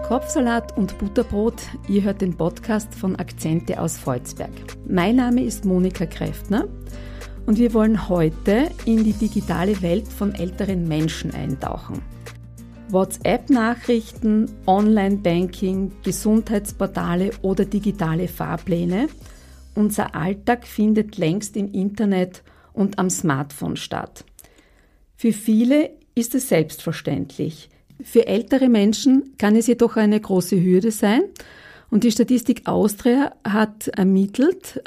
Kopfsalat und Butterbrot, ihr hört den Podcast von Akzente aus Volzberg. Mein Name ist Monika Kräftner und wir wollen heute in die digitale Welt von älteren Menschen eintauchen. WhatsApp-Nachrichten, Online-Banking, Gesundheitsportale oder digitale Fahrpläne. Unser Alltag findet längst im Internet und am Smartphone statt. Für viele ist es selbstverständlich. Für ältere Menschen kann es jedoch eine große Hürde sein. Und die Statistik Austria hat ermittelt,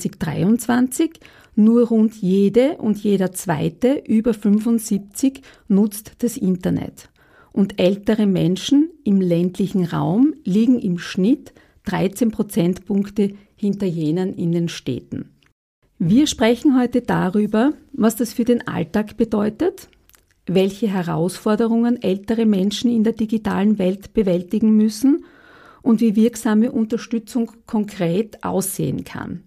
2023, nur rund jede und jeder Zweite über 75 nutzt das Internet. Und ältere Menschen im ländlichen Raum liegen im Schnitt 13 Prozentpunkte hinter jenen in den Städten. Wir sprechen heute darüber, was das für den Alltag bedeutet, welche Herausforderungen ältere Menschen in der digitalen Welt bewältigen müssen und wie wirksame Unterstützung konkret aussehen kann.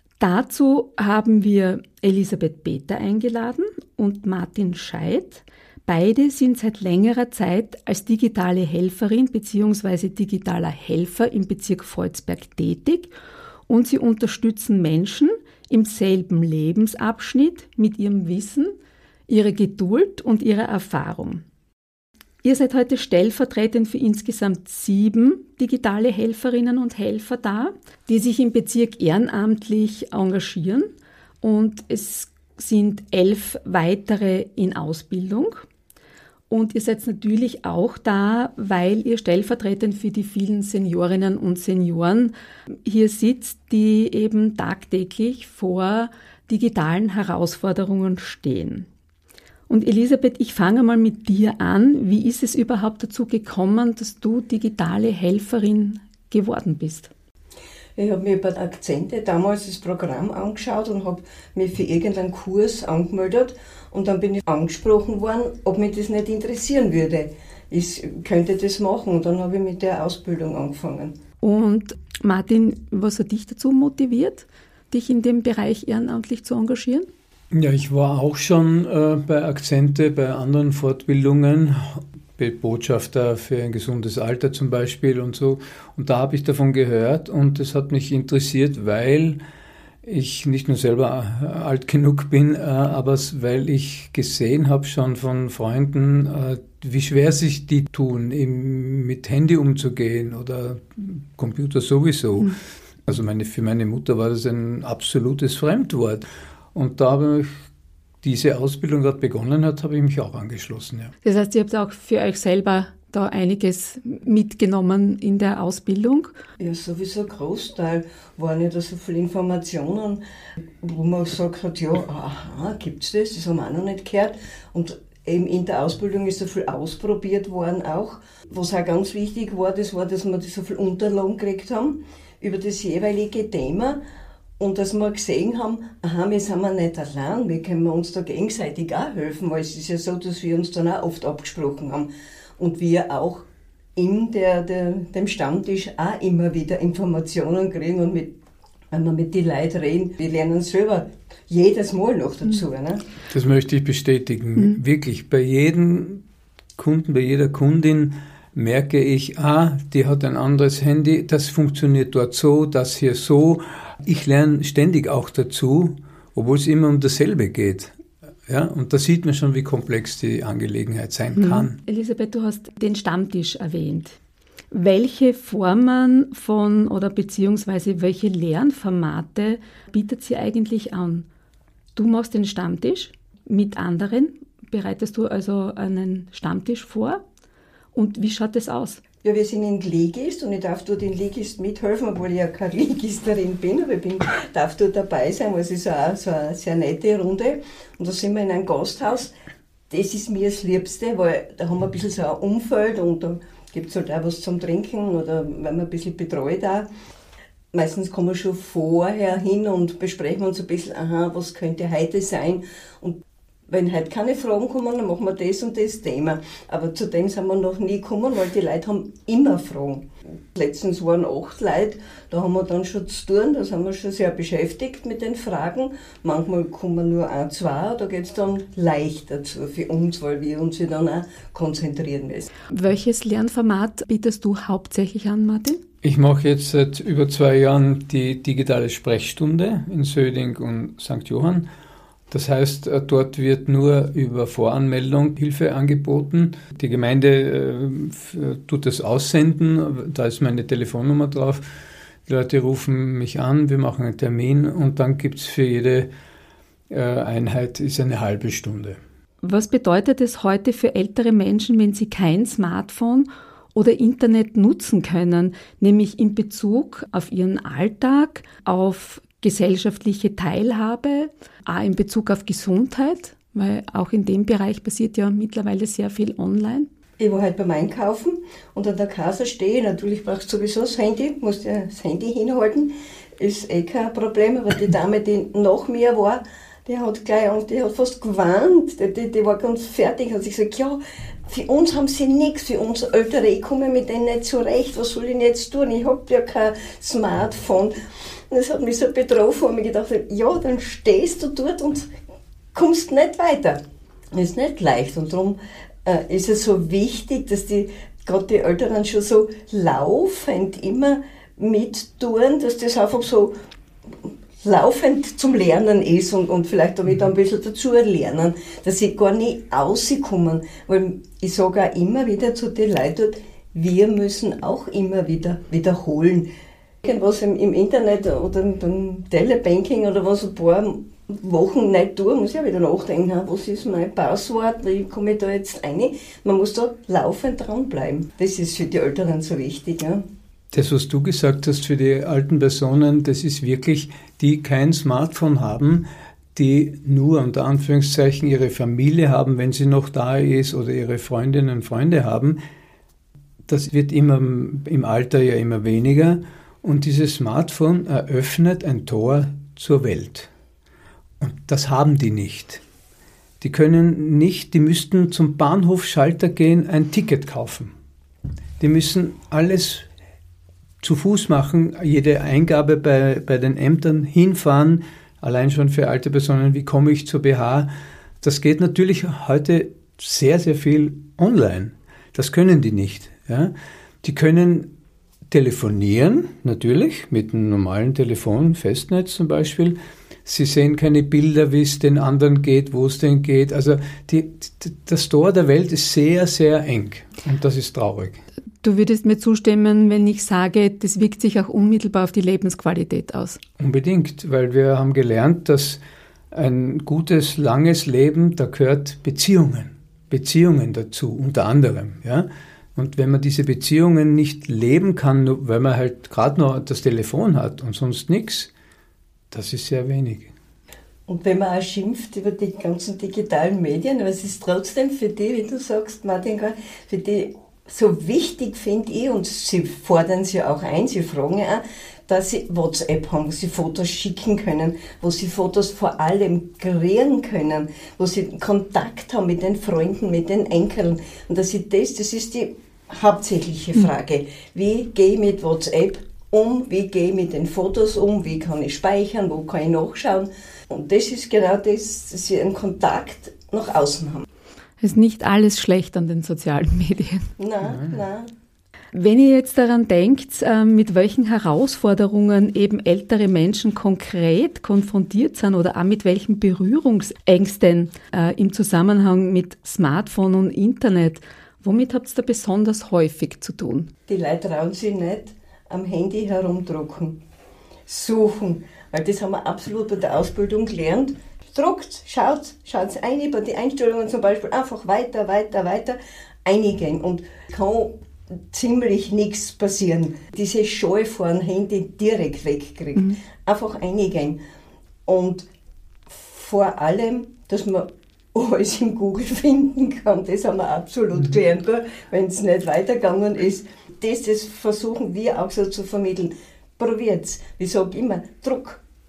Dazu haben wir Elisabeth Peter eingeladen und Martin Scheidt. Beide sind seit längerer Zeit als digitale Helferin bzw. digitaler Helfer im Bezirk Volzberg tätig und sie unterstützen Menschen im selben Lebensabschnitt mit ihrem Wissen, ihrer Geduld und ihrer Erfahrung. Ihr seid heute stellvertretend für insgesamt 7 digitale Helferinnen und Helfer da, die sich im Bezirk ehrenamtlich engagieren und es sind 11 weitere in Ausbildung. Und ihr seid natürlich auch da, weil ihr stellvertretend für die vielen Seniorinnen und Senioren hier sitzt, die eben tagtäglich vor digitalen Herausforderungen stehen. Und Elisabeth, ich fange mal mit dir an. Wie ist es überhaupt dazu gekommen, dass du digitale Helferin geworden bist? Ich habe mir bei Akzente damals das Programm angeschaut und habe mich für irgendeinen Kurs angemeldet. Und dann bin ich angesprochen worden, ob mich das nicht interessieren würde. Ich könnte das machen. Und dann habe ich mit der Ausbildung angefangen. Und Martin, was hat dich dazu motiviert, dich in dem Bereich ehrenamtlich zu engagieren? Ja, ich war auch schon bei Akzente, bei anderen Fortbildungen, Botschafter für ein gesundes Alter zum Beispiel und so. Und da habe ich davon gehört und das hat mich interessiert, weil ich nicht nur selber alt genug bin, aber weil ich gesehen habe schon von Freunden, wie schwer sich die tun, eben mit Handy umzugehen oder Computer sowieso. Also für meine Mutter war das ein absolutes Fremdwort. Und da habe ich diese Ausbildung gerade begonnen hat, habe ich mich auch angeschlossen. Ja. Das heißt, ihr habt auch für euch selber da einiges mitgenommen in der Ausbildung? Ja, sowieso ein Großteil waren ja da so viele Informationen, wo man gesagt hat, ja, aha, gibt's das? Das haben wir auch noch nicht gehört. Und eben in der Ausbildung ist so viel ausprobiert worden auch. Was auch ganz wichtig war, dass wir so viel Unterlagen gekriegt haben über das jeweilige Thema. Und dass wir gesehen haben, aha, wir sind nicht allein, wir können uns da gegenseitig auch helfen, weil es ist ja so, dass wir uns dann auch oft abgesprochen haben. Und wir auch in dem Stammtisch auch immer wieder Informationen kriegen und wenn wir mit den Leuten reden, wir lernen selber jedes Mal noch dazu. Ne? Das möchte ich bestätigen. Wirklich, bei jedem Kunden, bei jeder Kundin merke ich, die hat ein anderes Handy, das funktioniert dort so, das hier so. Ich lerne ständig auch dazu, obwohl es immer um dasselbe geht. Ja, und da sieht man schon, wie komplex die Angelegenheit sein kann. Elisabeth, du hast den Stammtisch erwähnt. Welche Formen von oder beziehungsweise welche Lernformate bietet sie eigentlich an? Du machst den Stammtisch mit anderen. Bereitest du also einen Stammtisch vor? Und wie schaut das aus? Ja, wir sind in Ligist und ich darf dort in Ligist mithelfen, obwohl ich ja keine Ligisterin bin, aber darf dort dabei sein, weil es ist auch so eine sehr nette Runde. Und da sind wir in einem Gasthaus. Das ist mir das Liebste, weil da haben wir ein bisschen so ein Umfeld und da gibt es halt auch was zum Trinken oder wenn man ein bisschen betreut auch. Meistens kommen wir schon vorher hin und besprechen uns ein bisschen, was könnte heute sein. Und Wenn heute keine Fragen kommen, dann machen wir das und das Thema. Aber zu dem sind wir noch nie gekommen, weil die Leute haben immer Fragen. Letztens waren 8 Leute, da haben wir dann schon zu tun, da sind wir schon sehr beschäftigt mit den Fragen. Manchmal kommen nur 1, 2, da geht es dann leichter zu für uns, weil wir uns dann auch konzentrieren müssen. Welches Lernformat bietest du hauptsächlich an, Martin? Ich mache jetzt seit über 2 Jahren die digitale Sprechstunde in Söding und St. Johann. Das heißt, dort wird nur über Voranmeldung Hilfe angeboten. Die Gemeinde tut das aussenden, da ist meine Telefonnummer drauf. Die Leute rufen mich an, wir machen einen Termin und dann gibt es für jede Einheit ist eine halbe Stunde. Was bedeutet es heute für ältere Menschen, wenn sie kein Smartphone oder Internet nutzen können, nämlich in Bezug auf ihren Alltag, auf gesellschaftliche Teilhabe, auch in Bezug auf Gesundheit, weil auch in dem Bereich passiert ja mittlerweile sehr viel online. Ich war halt beim Einkaufen und an der Kasse stehe ich. Natürlich brauchst du sowieso das Handy, musst ja das Handy hinhalten, ist kein Problem, aber die Dame, die nach mir war, die hat fast geweint, die war ganz fertig, hat sich gesagt, ja, für uns haben sie nichts, für uns Ältere, ich komme mit denen nicht zurecht, was soll ich denn jetzt tun, ich habe ja kein Smartphone. Und das hat mich so betroffen und ich gedacht, ja, dann stehst du dort und kommst nicht weiter. Das ist nicht leicht und darum ist es so wichtig, dass gerade die Älteren schon so laufend immer mittun, dass das einfach so laufend zum Lernen ist und vielleicht damit ein bisschen dazu lernen, dass sie gar nicht rauskommen. Weil ich sage auch immer wieder zu den Leuten, wir müssen auch immer wieder wiederholen. Was im Internet oder beim Telebanking oder was ein paar Wochen nicht tue, muss ich auch wieder nachdenken, was ist mein Passwort, wie komme ich da jetzt rein? Man muss da laufend dranbleiben. Das ist für die Älteren so wichtig. Ja. Das, was du gesagt hast für die alten Personen, das ist wirklich, die kein Smartphone haben, die nur unter Anführungszeichen ihre Familie haben, wenn sie noch da ist, oder ihre Freundinnen und Freunde haben. Das wird immer im Alter ja immer weniger. Und dieses Smartphone eröffnet ein Tor zur Welt. Und das haben die nicht. Die können nicht, die müssten zum Bahnhofsschalter gehen, ein Ticket kaufen. Die müssen alles zu Fuß machen, jede Eingabe bei den Ämtern hinfahren, allein schon für alte Personen, wie komme ich zur BH. Das geht natürlich heute sehr, sehr viel online. Das können die nicht. Ja? Die können telefonieren, natürlich, mit einem normalen Telefon, Festnetz zum Beispiel. Sie sehen keine Bilder, wie es den anderen geht, wo es denn geht. Also das Tor der Welt ist sehr, sehr eng und das ist traurig. Du würdest mir zustimmen, wenn ich sage, das wirkt sich auch unmittelbar auf die Lebensqualität aus. Unbedingt, weil wir haben gelernt, dass ein gutes, langes Leben, da gehört Beziehungen dazu, unter anderem, ja. Und wenn man diese Beziehungen nicht leben kann, weil man halt gerade noch das Telefon hat und sonst nichts, das ist sehr wenig. Und wenn man auch schimpft über die ganzen digitalen Medien, aber es ist trotzdem für die, wie du sagst, Martin, für die so wichtig, finde ich, und sie fordern sie auch ein, sie fragen ja auch, dass sie WhatsApp haben, wo sie Fotos schicken können, wo sie Fotos vor allem kreieren können, wo sie Kontakt haben mit den Freunden, mit den Enkeln. Und das ist die hauptsächliche Frage. Wie gehe ich mit WhatsApp um? Wie gehe ich mit den Fotos um? Wie kann ich speichern? Wo kann ich nachschauen? Und das ist genau das, dass sie einen Kontakt nach außen haben. Es ist nicht alles schlecht an den sozialen Medien. Nein. Wenn ihr jetzt daran denkt, mit welchen Herausforderungen eben ältere Menschen konkret konfrontiert sind oder auch mit welchen Berührungsängsten im Zusammenhang mit Smartphone und Internet, womit habt ihr da besonders häufig zu tun? Die Leute trauen sich nicht am Handy herumdrucken, suchen, weil das haben wir absolut bei der Ausbildung gelernt. Druckt, schaut ein, bei den Einstellungen zum Beispiel einfach weiter eingehen und kann ziemlich nichts passieren. Diese Scheu vor dem Handy direkt wegkriegt. Einfach eingehen. Und vor allem, dass man alles in Google finden kann, das haben wir absolut gelernt, wenn es nicht weitergegangen ist. Das versuchen wir auch so zu vermitteln. Probiert's. Ich sage immer, Druck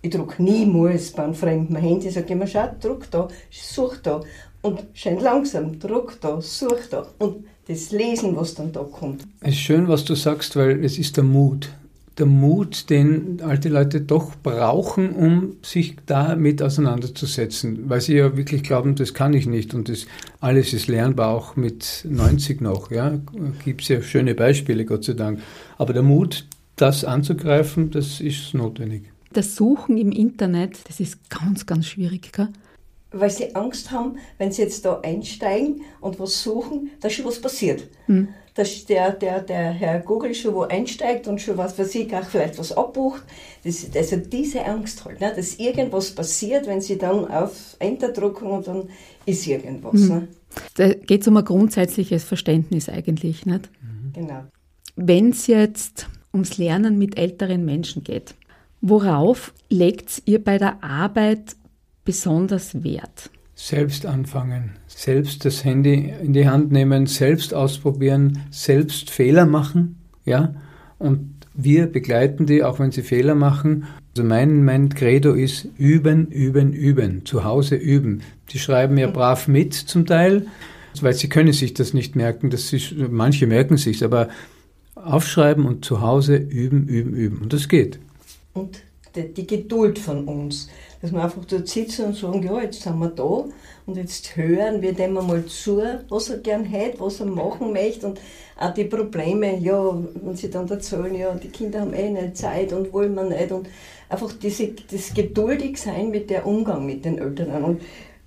Ich drucke niemals beim fremden Handy, sage immer, schau, druck da, such da und schön langsam, druck da, such da und das Lesen, was dann da kommt. Es ist schön, was du sagst, weil es ist der Mut. Der Mut, den alte Leute doch brauchen, um sich damit auseinanderzusetzen, weil sie ja wirklich glauben, das kann ich nicht und das alles ist lernbar, auch mit 90 noch. Ja, gibt es ja schöne Beispiele, Gott sei Dank. Aber der Mut, das anzugreifen, das ist notwendig. Das Suchen im Internet, das ist ganz, ganz schwierig, gell? Weil sie Angst haben, wenn sie jetzt da einsteigen und was suchen, dass schon was passiert. Dass der Herr Google schon wo einsteigt und schon was weiß ich, auch vielleicht was abbucht. Also diese Angst halt, ne? Dass irgendwas passiert, wenn sie dann auf Enter drucken und dann ist irgendwas. Ne? Da geht es um ein grundsätzliches Verständnis eigentlich, nicht? Genau. Wenn es jetzt ums Lernen mit älteren Menschen geht, worauf legt ihr bei der Arbeit besonders Wert? Selbst anfangen, selbst das Handy in die Hand nehmen, selbst ausprobieren, selbst Fehler machen, ja, und wir begleiten die, auch wenn sie Fehler machen. Also mein Credo ist üben, üben, üben, zu Hause üben. Die schreiben ja brav mit zum Teil, weil sie können sich das nicht merken, manche merken sich, aber aufschreiben und zu Hause üben, üben, üben und das geht. Und die Geduld von uns, dass wir einfach dort sitzen und sagen, ja, jetzt sind wir da und jetzt hören wir dem mal zu, was er gern hätte, was er machen möchte und auch die Probleme, ja, wenn sie dann erzählen, ja, die Kinder haben nicht Zeit und wollen wir nicht und einfach das geduldig sein mit der Umgang mit den Eltern. Und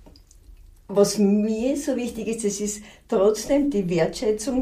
was mir so wichtig ist, das ist trotzdem die Wertschätzung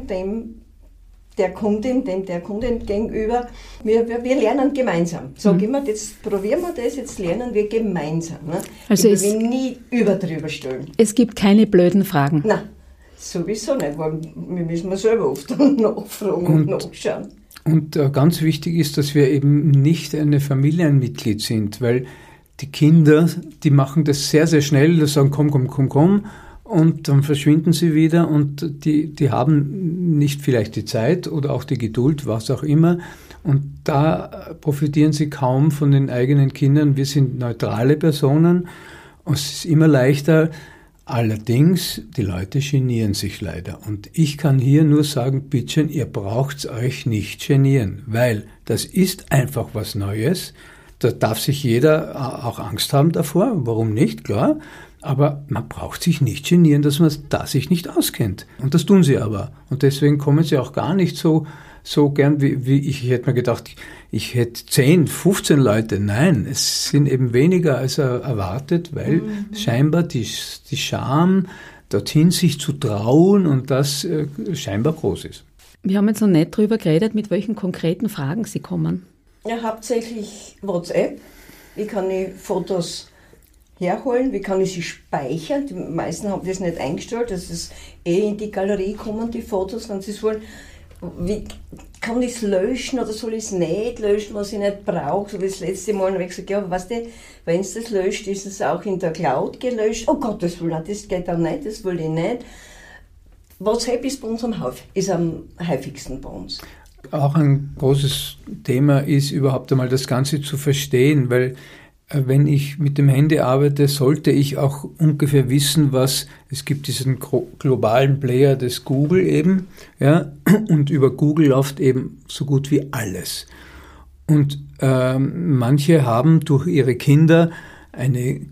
der Kundin gegenüber. Wir lernen gemeinsam. Sag immer, jetzt probieren wir das, jetzt lernen wir gemeinsam. Ne? Also ich will nie drüber stellen. Es gibt keine blöden Fragen. Nein, sowieso nicht, weil wir müssen selber oft nachfragen und nachschauen. Und ganz wichtig ist, dass wir eben nicht eine Familienmitglied sind, weil die Kinder, die machen das sehr, sehr schnell, die sagen, komm. Und dann verschwinden sie wieder und die haben nicht vielleicht die Zeit oder auch die Geduld, was auch immer. Und da profitieren sie kaum von den eigenen Kindern. Wir sind neutrale Personen und es ist immer leichter. Allerdings, die Leute genieren sich leider. Und ich kann hier nur sagen, bitte, ihr braucht euch nicht genieren, weil das ist einfach was Neues. Da darf sich jeder auch Angst haben davor. Warum nicht? Klar. Aber man braucht sich nicht genieren, dass man da sich nicht auskennt. Und das tun sie aber. Und deswegen kommen sie auch gar nicht so gern, wie ich hätte mir gedacht, ich hätte 10, 15 Leute. Nein, es sind eben weniger als erwartet, weil scheinbar die Scham, dorthin sich zu trauen und das scheinbar groß ist. Wir haben jetzt noch nicht drüber geredet, mit welchen konkreten Fragen Sie kommen. Ja, hauptsächlich WhatsApp. Wie kann ich Fotos herholen, wie kann ich sie speichern? Die meisten haben das nicht eingestellt, dass es in die Galerie kommen, die Fotos, wenn sie es wollen. Wie kann ich es löschen oder soll ich es nicht löschen, was ich nicht brauche? So wie das letzte Mal habe ich gesagt, ja, weißt du, wenn es das löscht, ist es auch in der Cloud gelöscht. Oh Gott, das geht auch nicht, das will ich nicht. WhatsApp ist bei uns am häufigsten bei uns. Auch ein großes Thema ist überhaupt einmal das Ganze zu verstehen, weil wenn ich mit dem Handy arbeite, sollte ich auch ungefähr wissen, es gibt diesen globalen Player des Google eben, ja, und über Google läuft eben so gut wie alles. Und manche haben durch ihre Kinder ein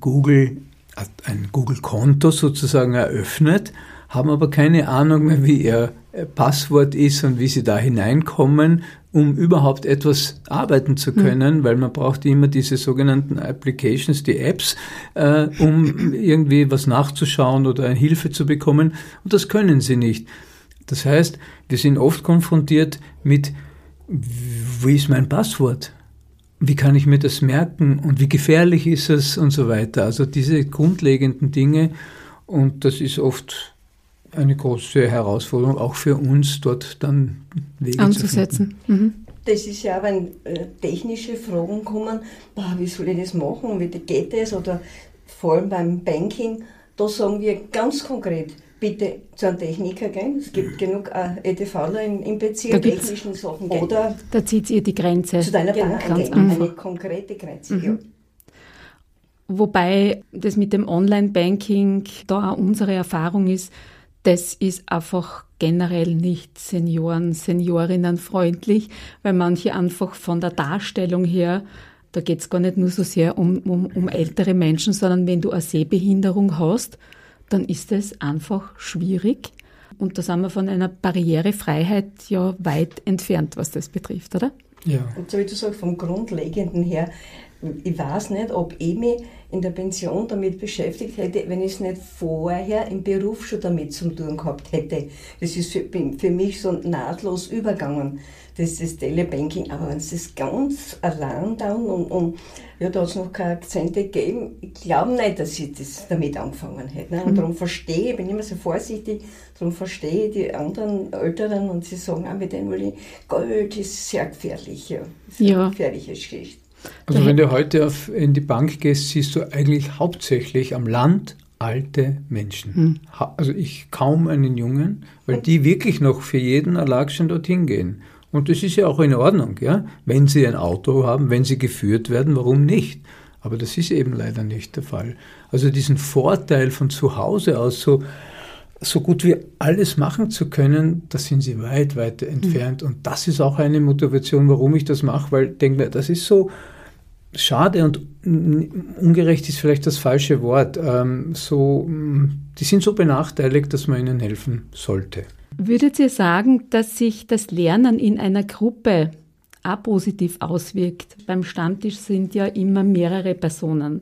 Google-Konto sozusagen eröffnet, haben aber keine Ahnung mehr, wie ihr Passwort ist und wie sie da hineinkommen, um überhaupt etwas arbeiten zu können, weil man braucht immer diese sogenannten Applications, die Apps, um irgendwie was nachzuschauen oder eine Hilfe zu bekommen. Und das können sie nicht. Das heißt, wir sind oft konfrontiert mit, wie ist mein Passwort? Wie kann ich mir das merken? Und wie gefährlich ist es? Und so weiter. Also diese grundlegenden Dinge. Und das ist oft eine große Herausforderung, auch für uns, dort dann Wege anzusetzen. zu finden. Das ist ja, wenn technische Fragen kommen, wie soll ich das machen, wie geht das, oder vor allem beim Banking, da sagen wir ganz konkret, bitte zu einem Techniker gehen. Es gibt genug EDVler im Bezirk, technischen Sachen. Oder da zieht ihr die Grenze. Zu deiner Bank ganz eine konkrete Grenze. Ja. Wobei das mit dem Online-Banking da auch unsere Erfahrung ist, das ist einfach generell nicht Seniorinnen freundlich, weil manche einfach von der Darstellung her, da geht es gar nicht nur so sehr um ältere Menschen, sondern wenn du eine Sehbehinderung hast, dann ist es einfach schwierig. Und da sind wir von einer Barrierefreiheit ja weit entfernt, was das betrifft, oder? Ja. Und so wie du sagst, vom Grundlegenden her, ich weiß nicht, ob ich mich in der Pension damit beschäftigt hätte, wenn ich es nicht vorher im Beruf schon damit zu tun gehabt hätte. Das ist für mich so nahtlos übergegangen, das Telebanking. Aber wenn es das ganz allein dann und ja, da hat es noch keine Akzente gegeben, ich glaube nicht, dass ich das damit angefangen hätte. Ne? Und darum verstehe ich, bin immer so vorsichtig, darum verstehe ich die anderen Älteren und sie sagen auch mit denen, weil Gold ist sehr gefährlich. Ja. Das ist eine gefährliche Geschichte. Also wenn du heute in die Bank gehst, siehst du eigentlich hauptsächlich am Land alte Menschen. Also ich kaum einen Jungen, weil die wirklich noch für jeden Erlag schon dorthin gehen. Und das ist ja auch in Ordnung, ja. Wenn sie ein Auto haben, wenn sie geführt werden, warum nicht? Aber das ist eben leider nicht der Fall. Also diesen Vorteil von zu Hause aus so gut wie alles machen zu können, da sind sie weit, weit entfernt. Und das ist auch eine Motivation, warum ich das mache, weil ich denke mir, das ist so schade und ungerecht ist vielleicht das falsche Wort. Die sind so benachteiligt, dass man ihnen helfen sollte. Würdet ihr sagen, dass sich das Lernen in einer Gruppe auch positiv auswirkt? Beim Stammtisch sind ja immer mehrere Personen.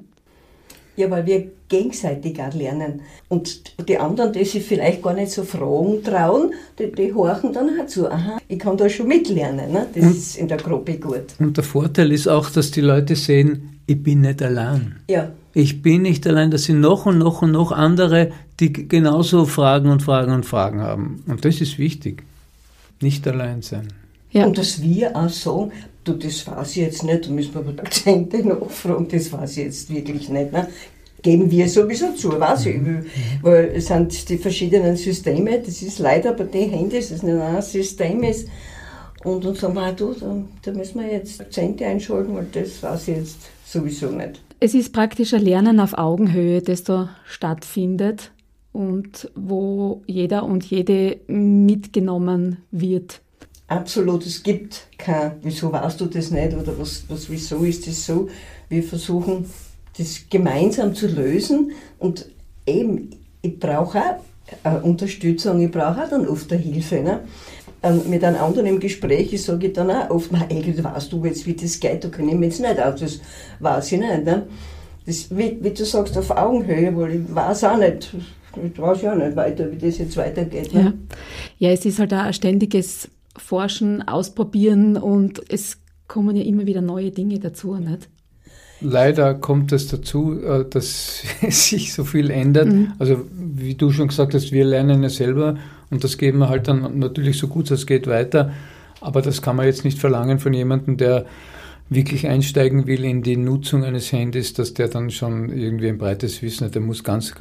Ja, weil wir gegenseitig auch lernen. Und die anderen, die sich vielleicht gar nicht so Fragen trauen, die horchen dann auch zu. Aha, ich kann da schon mitlernen. Ne? Das ist in der Gruppe gut. Und der Vorteil ist auch, dass die Leute sehen, ich bin nicht allein. Ja. Ich bin nicht allein, das sind noch und noch und noch andere, die genauso Fragen haben. Und das ist wichtig. Nicht allein sein. Ja. Und dass wir auch sagen, du, das weiß ich jetzt nicht, da müssen wir aber die Akzente nachfragen, das weiß ich jetzt wirklich nicht. Ne? Geben wir sowieso zu, weiß ich. Weil es sind die verschiedenen Systeme, das ist leider bei den Handys, das nicht ein System ist. Und dann sagen wir, du, da müssen wir jetzt Akzente einschalten, weil das weiß ich jetzt sowieso nicht. Es ist praktisch ein Lernen auf Augenhöhe, das da stattfindet und wo jeder und jede mitgenommen wird. Absolut, es gibt kein, wieso weißt du das nicht oder wieso ist das so. Wir versuchen, das gemeinsam zu lösen und eben, ich brauche auch Unterstützung, ich brauche auch dann oft eine Hilfe. Ne? Mit einem anderen im Gespräch sage ich dann auch oft, eigentlich weißt du jetzt, wie das geht, da kenne ich mich jetzt nicht aus, das weiß ich nicht. Ne? Das, wie du sagst, auf Augenhöhe, weil ich weiß auch nicht, ich weiß ja auch nicht weiter, wie das jetzt weitergeht. Ne? Ja, es ist halt auch ein ständiges Forschen, Ausprobieren und es kommen ja immer wieder neue Dinge dazu, nicht? Leider kommt es dazu, dass sich so viel ändert. Also wie du schon gesagt hast, wir lernen ja selber und das geben wir halt dann natürlich so gut es geht weiter. Aber das kann man jetzt nicht verlangen von jemandem, der wirklich einsteigen will in die Nutzung eines Handys, dass der dann schon irgendwie ein breites Wissen hat. Der muss ganz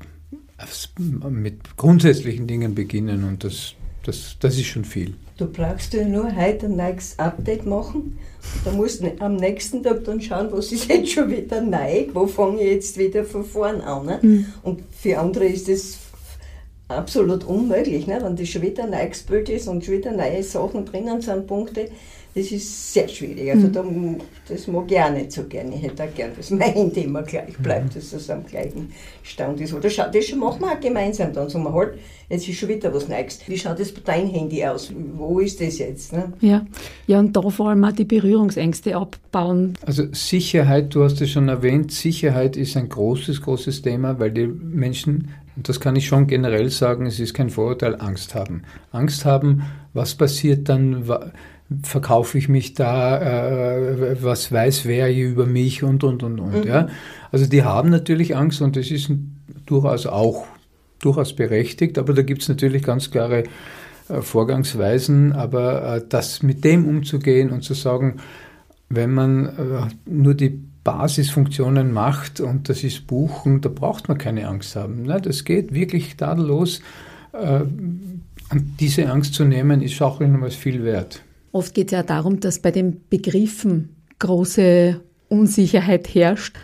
mit grundsätzlichen Dingen beginnen und das ist schon viel. Du brauchst ja nur heute ein neues Update machen. Da musst du am nächsten Tag dann schauen, was ist jetzt schon wieder neu, wo fange ich jetzt wieder von vorn an. Ne? Und für andere ist das absolut unmöglich, ne? Wenn das schon wieder neu gespielt ist und schon wieder neue Sachen drinnen sind, Punkte. Das ist sehr schwierig. Also das mag ich auch nicht so gerne. Ich hätte auch gerne, dass mein Handy immer gleich bleibt, dass es am gleichen Stand ist. Oder schau, das machen wir auch gemeinsam. Dann sagen wir halt, jetzt ist schon wieder was Neues. Wie schaut das bei deinem Handy aus? Wo ist das jetzt? Ne? Ja, und da vor allem auch die Berührungsängste abbauen. Also Sicherheit, du hast es schon erwähnt, Sicherheit ist ein großes Thema, weil die Menschen, und das kann ich schon generell sagen, es ist kein Vorurteil, Angst haben. Angst haben, was passiert dann, verkaufe ich mich da, was weiß wer hier über mich und. Ja. Also die haben natürlich Angst und das ist durchaus berechtigt, aber da gibt es natürlich ganz klare Vorgangsweisen, aber das mit dem umzugehen und zu sagen, wenn man nur die Basisfunktionen macht und das ist Buchen, da braucht man keine Angst haben. Ne? Das geht wirklich tadellos und diese Angst zu nehmen, ist auch nochmals viel wert. Oft geht es ja darum, dass bei den Begriffen große Unsicherheit herrscht.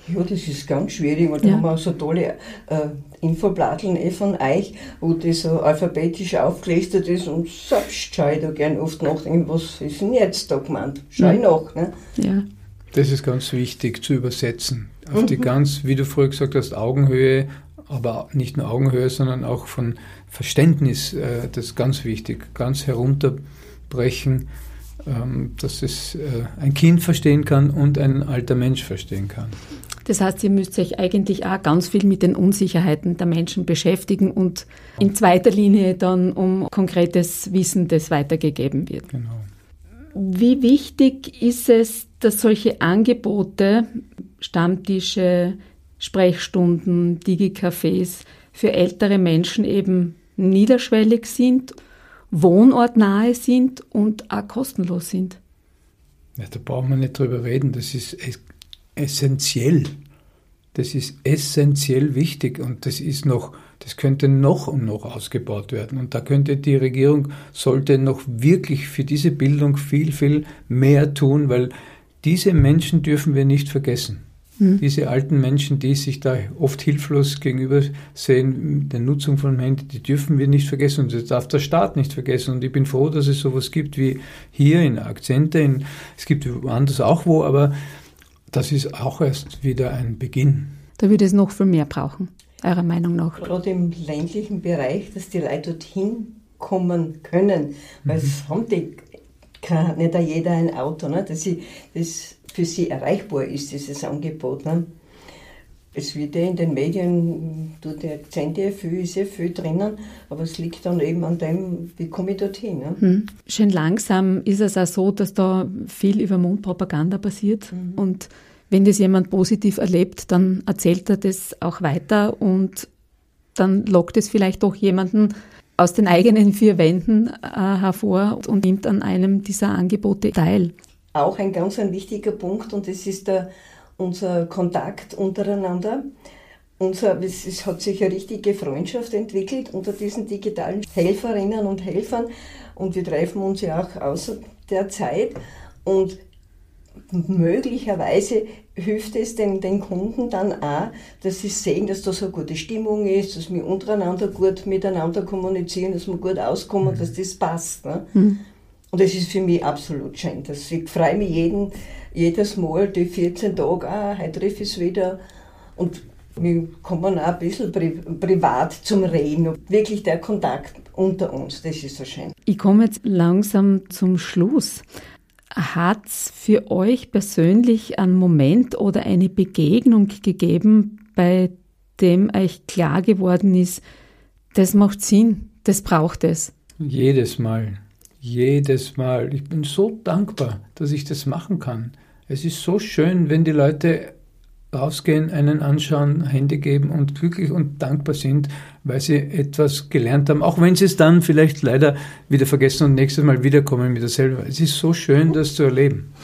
Ja, das ist ganz schwierig, weil da haben wir auch so tolle Infoblatteln von euch, wo das so alphabetisch aufgelistet ist und selbst schaue ich da gern oft nachdenken, was ist denn jetzt da gemeint? Schau ich nach. Ne? Ja. Das ist ganz wichtig zu übersetzen. Auf die ganz, wie du vorher gesagt hast, Augenhöhe, aber nicht nur Augenhöhe, sondern auch von Verständnis, das ist ganz wichtig. Ganz herunterbrechen, dass es ein Kind verstehen kann und ein alter Mensch verstehen kann. Das heißt, ihr müsst euch eigentlich auch ganz viel mit den Unsicherheiten der Menschen beschäftigen und in zweiter Linie dann um konkretes Wissen, das weitergegeben wird. Genau. Wie wichtig ist es, dass solche Angebote, Stammtische, Sprechstunden, Digi-Cafés für ältere Menschen eben niederschwellig sind, wohnortnahe sind und auch kostenlos sind? Ja, da brauchen wir nicht drüber reden, das ist essentiell. Das ist essentiell wichtig und das könnte noch und noch ausgebaut werden. Und da könnte die Regierung, sollte noch wirklich für diese Bildung viel, viel mehr tun, weil diese Menschen dürfen wir nicht vergessen. Diese alten Menschen, die sich da oft hilflos gegenüber sehen, der Nutzung von Handys, die dürfen wir nicht vergessen und das darf der Staat nicht vergessen. Und ich bin froh, dass es sowas gibt wie hier in Akzente, es gibt woanders auch wo, aber das ist auch erst wieder ein Beginn. Da würde es noch viel mehr brauchen, eurer Meinung nach. Gerade im ländlichen Bereich, dass die Leute dorthin kommen können, weil es haben nicht jeder ein Auto, ne? Dass das für sie erreichbar ist, dieses Angebot. Ne? Es wird ja in den Medien, die Akzente ist ja viel drinnen, aber es liegt dann eben an dem, wie komme ich dorthin. Ne? Schön langsam ist es auch so, dass da viel über Mundpropaganda passiert und wenn das jemand positiv erlebt, dann erzählt er das auch weiter und dann lockt es vielleicht doch jemanden aus den eigenen vier Wänden hervor und nimmt an einem dieser Angebote teil. Auch ein ganz wichtiger Punkt und das ist unser Kontakt untereinander. Es hat sich eine richtige Freundschaft entwickelt unter diesen digitalen Helferinnen und Helfern und wir treffen uns ja auch außer der Zeit und möglicherweise hilft es den Kunden dann auch, dass sie sehen, dass da so eine gute Stimmung ist, dass wir untereinander gut miteinander kommunizieren, dass wir gut auskommen, dass das passt. Ne? Und das ist für mich absolut schön. Ich freue mich jedes Mal, die 14 Tage, heute treffe ich es wieder. Und wir kommen auch ein bisschen privat zum Reden. Wirklich der Kontakt unter uns, das ist so schön. Ich komme jetzt langsam zum Schluss. Hat es für euch persönlich einen Moment oder eine Begegnung gegeben, bei dem euch klar geworden ist, das macht Sinn, das braucht es? Jedes Mal. Ich bin so dankbar, dass ich das machen kann. Es ist so schön, wenn die Leute rausgehen, einen anschauen, Hände geben und glücklich und dankbar sind, weil sie etwas gelernt haben, auch wenn sie es dann vielleicht leider wieder vergessen und nächstes Mal wiederkommen mit derselben. Es ist so schön, das zu erleben.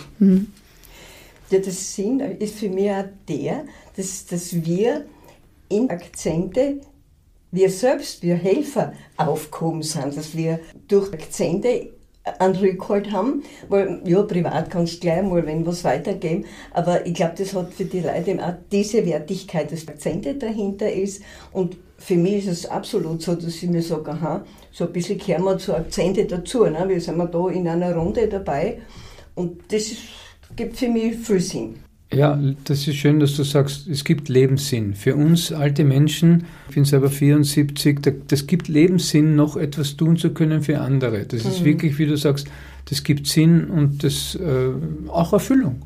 Ja, das Sinn ist für mich auch dass wir in Akzente wir selbst, wir Helfer aufgehoben sind, dass wir durch Akzente einen Rückhalt haben, weil ja, privat kannst du gleich mal, wenn was weitergeben, aber ich glaube, das hat für die Leute eben auch diese Wertigkeit, dass Akzente dahinter ist und für mich ist es absolut so, dass ich mir sage, aha, so ein bisschen kehren wir zu Akzente dazu, ne? Wir sind da in einer Runde dabei und das gibt für mich viel Sinn. Ja, das ist schön, dass du sagst, es gibt Lebenssinn. Für uns alte Menschen, ich bin selber 74, das gibt Lebenssinn, noch etwas tun zu können für andere. Das ist wirklich, wie du sagst, das gibt Sinn und das auch Erfüllung.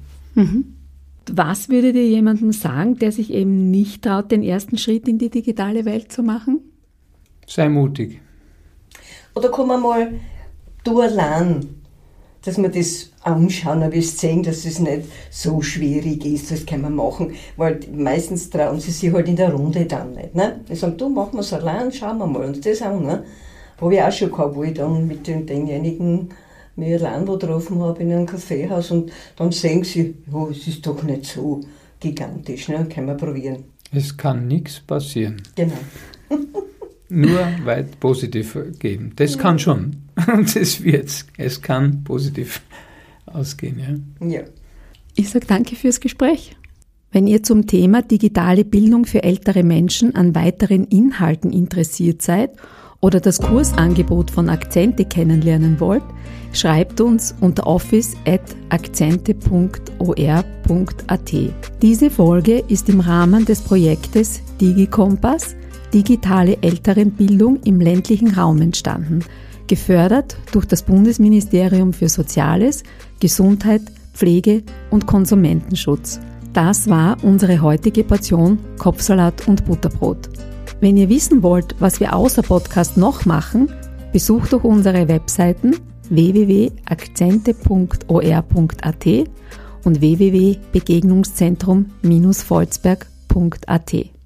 Was würdet ihr jemandem sagen, der sich eben nicht traut, den ersten Schritt in die digitale Welt zu machen? Sei mutig. Oder komm mal, du allein, dass wir das anschauen, aber wir sehen, dass es nicht so schwierig ist, das kann man machen, weil meistens trauen sie sich halt in der Runde dann nicht. Ne? Die sagen, du, machen wir es allein, schauen wir mal uns das an. Ne? Habe ich auch schon gehabt, wo ich dann mit denjenigen mir allein getroffen habe in einem Kaffeehaus und dann sehen sie, ja, es ist doch nicht so gigantisch, ne? Können wir probieren. Es kann nichts passieren. Genau. Nur weit positiv geben. Das kann schon. Und es kann positiv ausgehen. Ja. Ja. Ich sage danke fürs Gespräch. Wenn ihr zum Thema digitale Bildung für ältere Menschen an weiteren Inhalten interessiert seid oder das Kursangebot von Akzente kennenlernen wollt, schreibt uns unter office@akzente.or.at. Diese Folge ist im Rahmen des Projektes DigiCompass, digitale Älterenbildung im ländlichen Raum entstanden, gefördert durch das Bundesministerium für Soziales, Gesundheit, Pflege und Konsumentenschutz. Das war unsere heutige Portion Kopfsalat und Butterbrot. Wenn ihr wissen wollt, was wir außer Podcast noch machen, besucht doch unsere Webseiten www.akzente.or.at und www.begegnungszentrum-volzberg.at.